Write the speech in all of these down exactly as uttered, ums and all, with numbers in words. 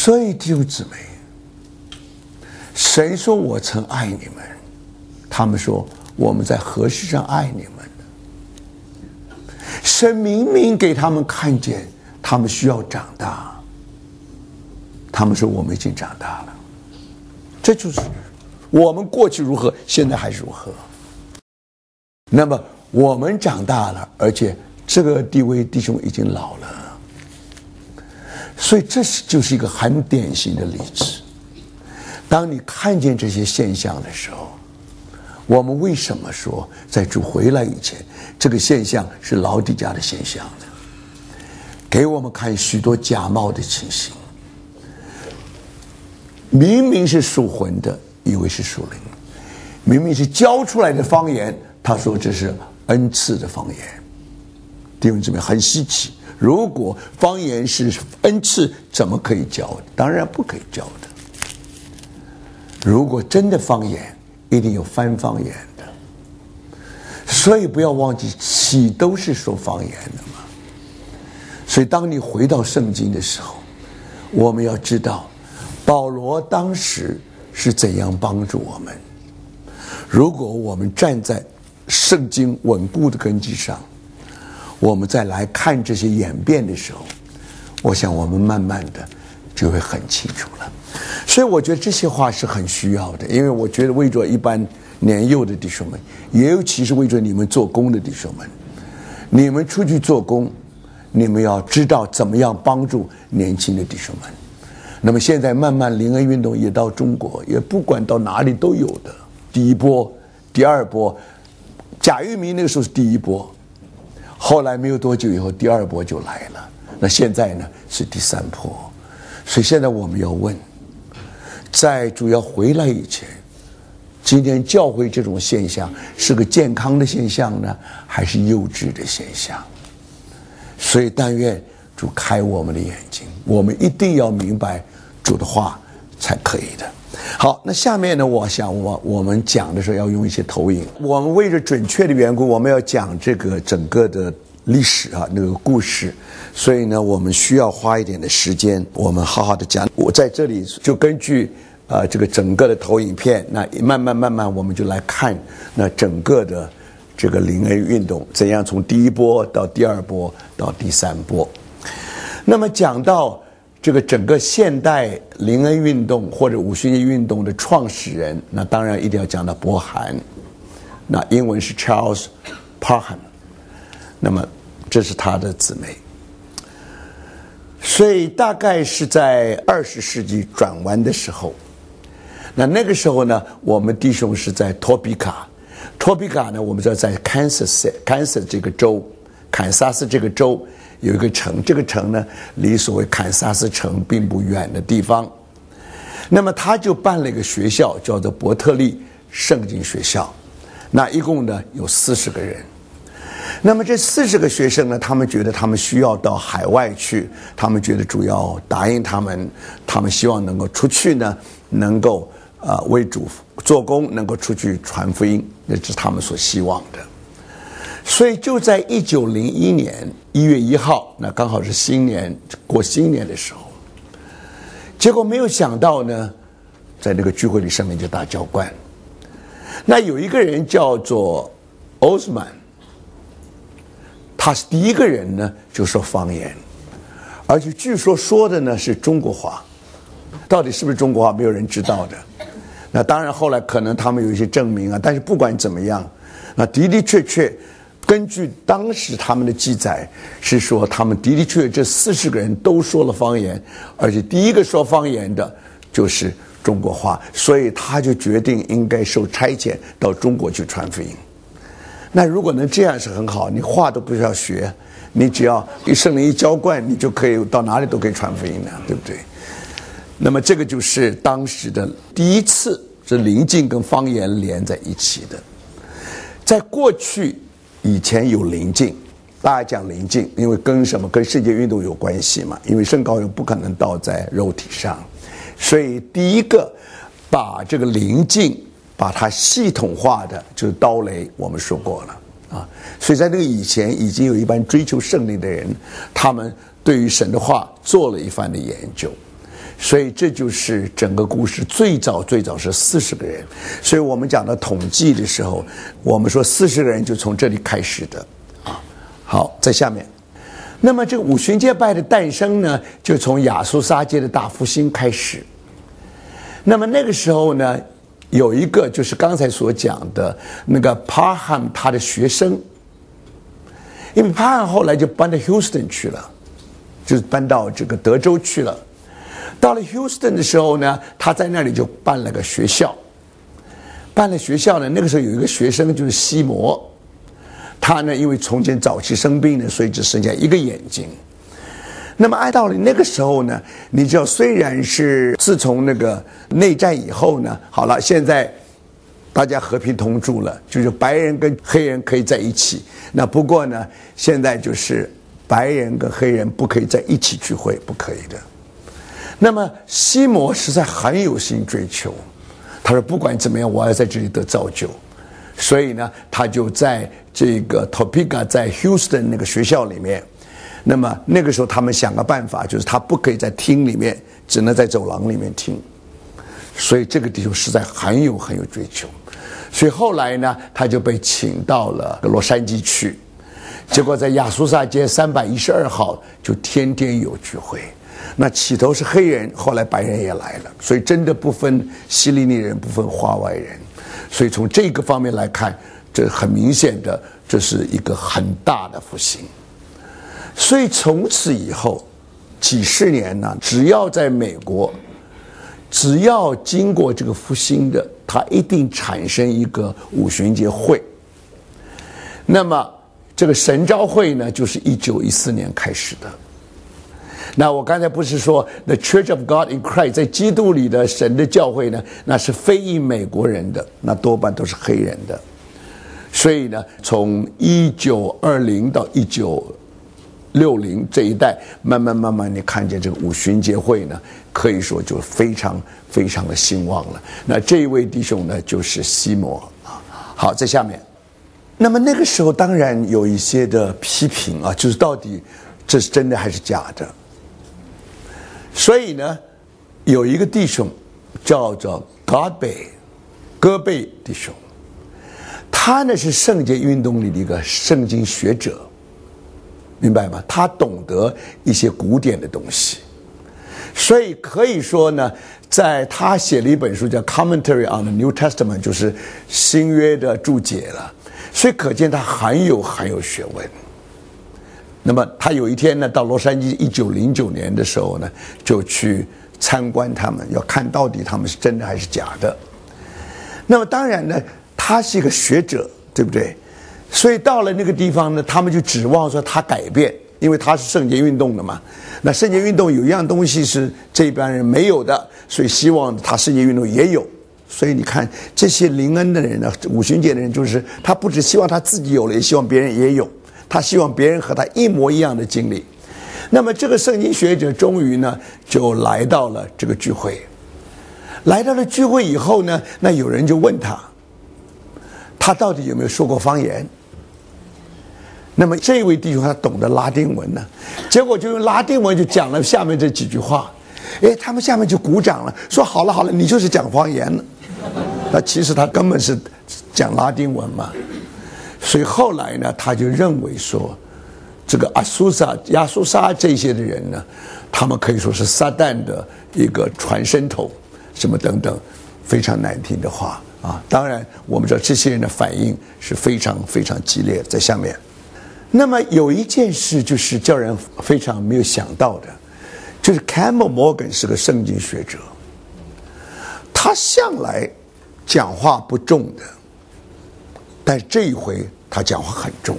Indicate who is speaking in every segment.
Speaker 1: 所以弟兄姊妹，神说我曾爱你们，他们说我们在何事上爱你们呢？神明明给他们看见他们需要长大，他们说我们已经长大了。这就是我们过去如何，现在还是如何。那么我们长大了，而且这个地位弟兄已经老了，所以这是就是一个很典型的例子。当你看见这些现象的时候，我们为什么说在主回来以前，这个现象是老底家的现象呢？给我们看许多假冒的情形，明明是属魂的，以为是属灵；明明是教出来的方言，他说这是恩赐的方言。弟兄姊妹，很稀奇，如果方言是恩赐，怎么可以教的？当然不可以教的。如果真的方言，一定有翻方言的。所以不要忘记，岂都是说方言的嘛。所以当你回到圣经的时候，我们要知道保罗当时是怎样帮助我们。如果我们站在圣经稳固的根基上，我们再来看这些演变的时候，我想我们慢慢的就会很清楚了。所以我觉得这些话是很需要的，因为我觉得为着一般年幼的弟兄们，尤其是为着你们做工的弟兄们，你们出去做工，你们要知道怎么样帮助年轻的弟兄们。那么现在慢慢灵恩运动也到中国，也不管到哪里都有的。第一波、第二波，贾玉明那个时候是第一波，后来没有多久以后，第二波就来了。那现在呢是第三波。所以现在我们要问，在主要回来以前，今天教会这种现象是个健康的现象呢，还是幼稚的现象？所以但愿主开我们的眼睛，我们一定要明白主的话才可以的。好，那下面呢，我想我我们讲的时候要用一些投影。我们为了准确的缘故，我们要讲这个整个的历史啊，那个故事，所以呢，我们需要花一点的时间，我们好好的讲。我在这里就根据呃这个整个的投影片，那慢慢慢慢我们就来看那整个的这个灵恩运动怎样从第一波到第二波到第三波。那么讲到这个整个现代灵恩运动或者五旬节运动的创始人，那当然一定要讲到伯涵，那英文是 Charles Parham， 那么这是他的姊妹。所以大概是在二十世纪转弯的时候，那那个时候呢，我们弟兄是在托比卡，托比卡呢，我们知道在 Kansas Kansas 这个州，堪萨斯这个州有一个城，这个城呢离所谓堪萨斯城并不远的地方。那么他就办了一个学校，叫做伯特利圣经学校。那一共呢有四十个人。那么这四十个学生呢，他们觉得他们需要到海外去，他们觉得主要答应他们，他们希望能够出去呢，能够呃为主做工，能够出去传福音，那是他们所希望的。所以就在一九零一年一月一号，那刚好是新年过新年的时候，结果没有想到呢，在那个聚会里上面就大浇灌。那有一个人叫做 Osman， 他是第一个人呢就说方言，而且据说说的呢是中国话，到底是不是中国话没有人知道的。那当然后来可能他们有一些证明啊，但是不管怎么样，那的的确确根据当时他们的记载是说，他们的的确确这四十个人都说了方言，而且第一个说方言的就是中国话，所以他就决定应该受差遣到中国去传福音。那如果能这样是很好，你话都不需要学，你只要一圣灵一浇灌，你就可以到哪里都可以传福音了，对不对？那么这个就是当时的第一次是灵境跟方言连在一起的。在过去以前有灵境，大家讲灵境，因为跟什么？跟世界运动有关系嘛，因为圣膏油不可能倒在肉体上，所以第一个把这个灵境把它系统化的就是刀雷，我们说过了啊。所以在那个以前已经有一般追求圣灵的人，他们对于神的话做了一番的研究。 所以这就是整个故事最早最早是四十个人，所以我们讲到统计的时候，我们说四十个人就从这里开始的啊。好，在下面，那么这个五旬节拜的诞生呢，就从亚苏撒节的大复兴开始。那么那个时候呢，有一个就是刚才所讲的那个帕罕他的学生，因为帕罕后来就搬到 Houston 去了，就是搬到这个德州去了。到了 Houston 的时候呢，他在那里就办了个学校，办了学校呢，那个时候有一个学生就是西摩，他呢因为从前早期生病呢，所以只剩下一个眼睛。那么按道理那个时候呢，你知道虽然是自从那个内战以后呢，好了，现在大家和平同住了，就是白人跟黑人可以在一起。那不过呢，现在就是白人跟黑人不可以在一起聚会，不可以的。那么西摩实在很有心追求，他说不管怎么样，我要在这里得造就，所以呢，他就在这个 Topeka 在 Houston 那个学校里面。那么那个时候他们想个办法，就是他不可以在厅里面，只能在走廊里面听。所以这个弟兄实在很有很有追求，所以后来呢，他就被请到了洛杉矶去，结果在亚苏撒街三百一十二号就天天有聚会。那起头是黑人，后来白人也来了，所以真的不分希利尼人，不分华外人。所以从这个方面来看，这很明显的，这是一个很大的复兴。所以从此以后几十年呢，只要在美国，只要经过这个复兴的，它一定产生一个五旬节会。那么这个神召会呢，就是一九一四年开始的。那我刚才不是说 The Church of God in Christ 在基督里的神的教会呢，那是非裔美国人的，那多半都是黑人的。所以呢，从一九二零到一九六零这一代，慢慢慢慢你看见这个五旬节会呢，可以说就非常非常的兴旺了。那这一位弟兄呢，就是西摩啊。好，在下面，那么那个时候当然有一些的批评啊，就是到底这是真的还是假的。所以呢，有一个弟兄叫做 Godbey 戈贝弟兄，他呢是圣洁运动里的一个圣经学者，明白吗？他懂得一些古典的东西，所以可以说呢，在他写了一本书叫 Commentary on the New Testament， 就是新约的注解了，所以可见他很有很有学问。那么他有一天呢，到洛杉矶一九零九年的时候呢，就去参观他们，要看到底他们是真的还是假的。那么当然呢，他是一个学者，对不对？所以到了那个地方呢，他们就指望说他改变，因为他是圣洁运动的嘛。那圣洁运动有一样东西是这帮人没有的，所以希望他圣洁运动也有。所以你看这些灵恩的人呢，五旬节的人，就是他不只希望他自己有了，也希望别人也有。他希望别人和他一模一样的经历。那么这个圣经学者终于呢就来到了这个聚会。来到了聚会以后呢，那有人就问他，他到底有没有说过方言？那么这位弟兄他懂得拉丁文呢，结果就用拉丁文就讲了下面这几句话。哎，他们下面就鼓掌了，说好了好了，你就是讲方言了。那其实他根本是讲拉丁文嘛。所以后来呢，他就认为说，这个阿苏撒、亚苏撒这些的人呢，他们可以说是撒旦的一个传声筒，什么等等，非常难听的话啊。当然，我们知道这些人的反应是非常非常激烈。在下面，那么有一件事就是叫人非常没有想到的，就是 Campbell Morgan 是个圣经学者，他向来讲话不重的。但是这一回他讲话很重。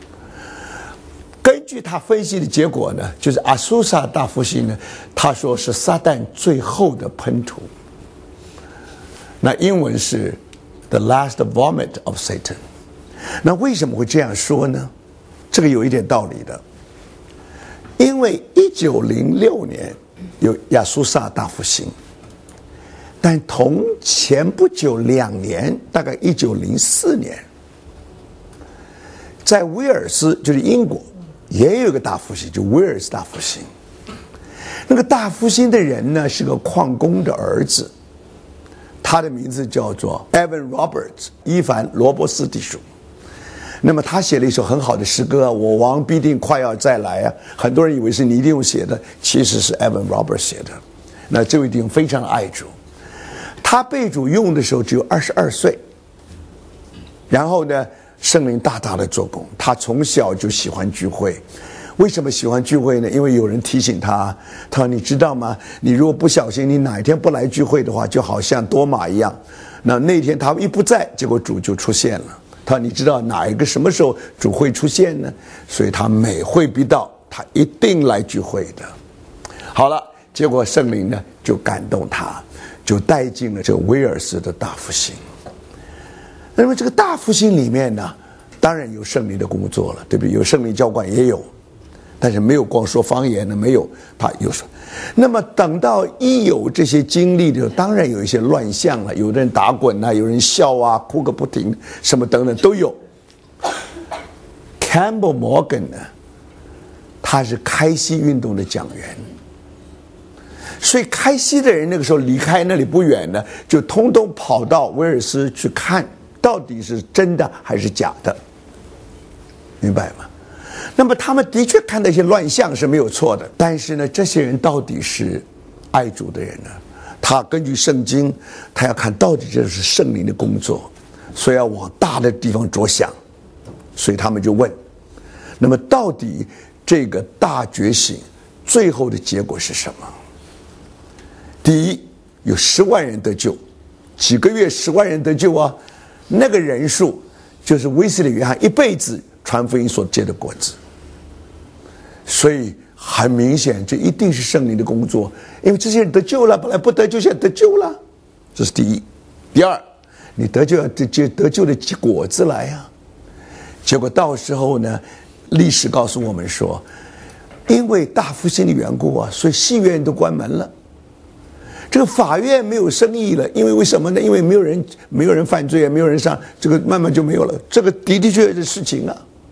Speaker 1: 根据他分析的结果呢，就是阿苏撒大复兴呢，他说是撒旦最后的喷吐。那英文是 the last vomit of Satan。那为什么会这样说呢？这个有一点道理的。因为一九零六年有亚苏撒大复兴，但同前不久两年，大概一九零四年，在威尔斯，就是英国，也有一个大复兴，就威尔斯大复兴。 那个大复兴的人呢，是个矿工的儿子，他的名字叫做 Evan Roberts 伊凡罗伯斯弟兄。那么他写了一首很好的诗歌，我王必定快要再来啊！很多人以为是尼弟兄写的，其实是 Evan Roberts 写的。那这位弟兄非常爱主，他被主用的时候只有二十二岁。然后呢，圣灵大大的做工，他从小就喜欢聚会。为什么喜欢聚会呢？因为有人提醒他，他说：“你知道吗？你如果不小心，你哪一天不来聚会的话，就好像多马一样。那那天他一不在，结果主就出现了。他说：你知道哪一个什么时候主会出现呢？所以他每会必到，他一定来聚会的。好了，结果圣灵呢就感动他，就带进了这威尔斯的大复兴。那么这个大复兴里面呢，当然有圣灵的工作了，对不对？有圣灵浇灌也有，但是没有光说方言的，没有他有说。那么等到一有这些经历的时候，当然有一些乱象了，有的人打滚啊，有人笑啊，哭个不停，什么等等都有。Campbell Morgan 呢，他是开西运动的讲员，所以开西的人那个时候离开那里不远呢，就通通跑到威尔斯去看，到底是真的还是假的，明白吗？那么他们的确看到一些乱象是没有错的，但是呢，这些人到底是爱主的人呢？他根据圣经，他要看到底这是圣灵的工作，所以要往大的地方着想，所以他们就问：那么到底这个大觉醒最后的结果是什么？第一，有十万人得救，几个月十万人得救啊，那个人数就是威斯理约翰一辈子传福音所结的果子。所以很明显，这一定是圣灵的工作，因为这些人得救了，本来不得救，现在得救了，这是第一。第二，你得救要得得救的结果子来啊。结果到时候呢，历史告诉我们说，因为大复兴的缘故啊，所以戏院都关门了，这个法院没有生意了，因为为什么呢？因为没有人没有人犯罪啊，没有人上，这个慢慢就没有了，这个的的确确的事情啊。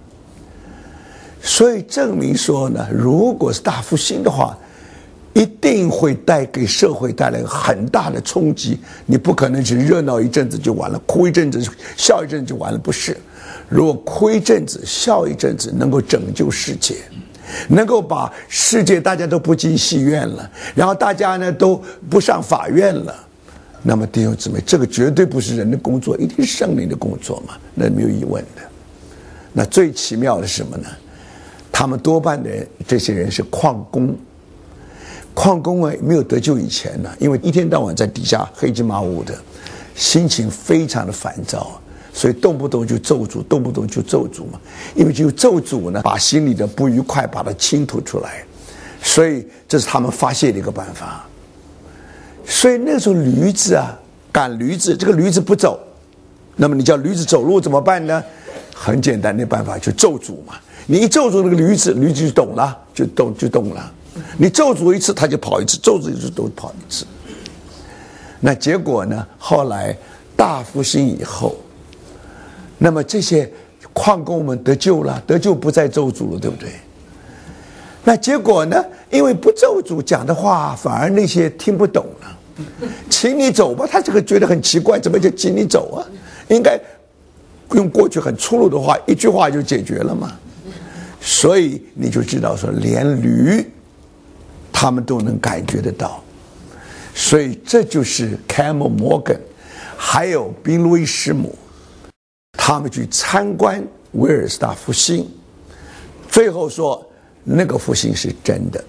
Speaker 1: 所以证明说呢，如果是大复兴的话，一定会带给社会带来很大的冲击。你不可能只热闹一阵子就完了，哭一阵子笑一阵子就完了，不是。如果哭一阵子笑一阵子，能够拯救世界，能够把世界大家都不进戏院了，然后大家呢都不上法院了，那么弟兄姊妹，这个绝对不是人的工作，一定是圣灵的工作嘛，那没有疑问的。那最奇妙的是什么呢？他们多半的人，这些人是矿工。矿工啊，没有得救以前呢，因为一天到晚在底下黑漆麻乌的，心情非常的烦躁，所以动不动就咒诅，动不动就咒诅嘛。因为只有咒诅呢，把心里的不愉快把它倾吐出来，所以这是他们发泄的一个办法。所以那时候驴子啊，赶驴子，这个驴子不走，那么你叫驴子走路怎么办呢？很简单的办法，就咒诅嘛。你一咒诅那个驴子，驴子就懂了，就动就动了。你咒诅一次，他就跑一次；咒诅一次，都跑一次。那结果呢？后来大复兴以后，那么这些矿工们得救了，得救不再咒诅了，对不对？那结果呢？因为不咒诅讲的话，反而那些听不懂了。请你走吧，他这个觉得很奇怪，怎么就请你走啊？应该用过去很粗鲁的话，一句话就解决了嘛。所以你就知道说，连驴他们都能感觉得到。所以这就是 Campbell Morgan 还有宾路易师母他们去参观威尔斯大复兴，最后说那个复兴是真的。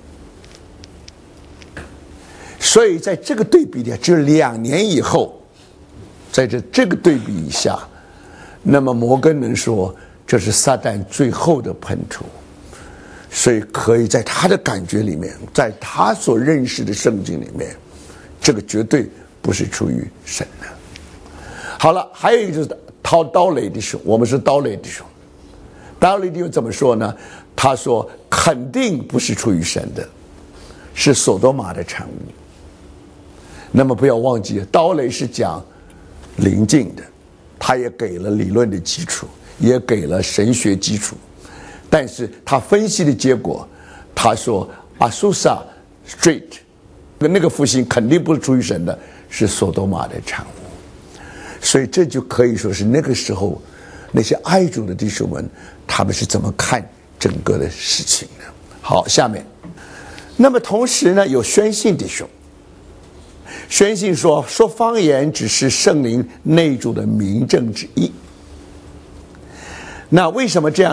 Speaker 1: 所以在这个对比底下，只有两年以后，在这这个对比以下，那么摩根能说这是撒旦最后的喷出，所以可以在他的感觉里面，在他所认识的圣经里面，这个绝对不是出于神的。好了，还有一个就是掏刀雷弟兄，我们是刀雷弟兄。刀雷弟兄怎么说呢？他说肯定不是出于神的，是所多玛的产物。那么不要忘记，刀雷是讲灵境的，他也给了理论的基础，也给了神学基础，但是他分析的结果，他说阿苏萨 straight， 那个复兴肯定不是出于神的，是索多玛的产物。所以这就可以说是那个时候那些爱主的弟兄们，他们是怎么看整个的事情的。好，下面，那么同时呢，有宣信弟兄，宣信说，说方言只是圣灵内住的明证之一。那为什么这样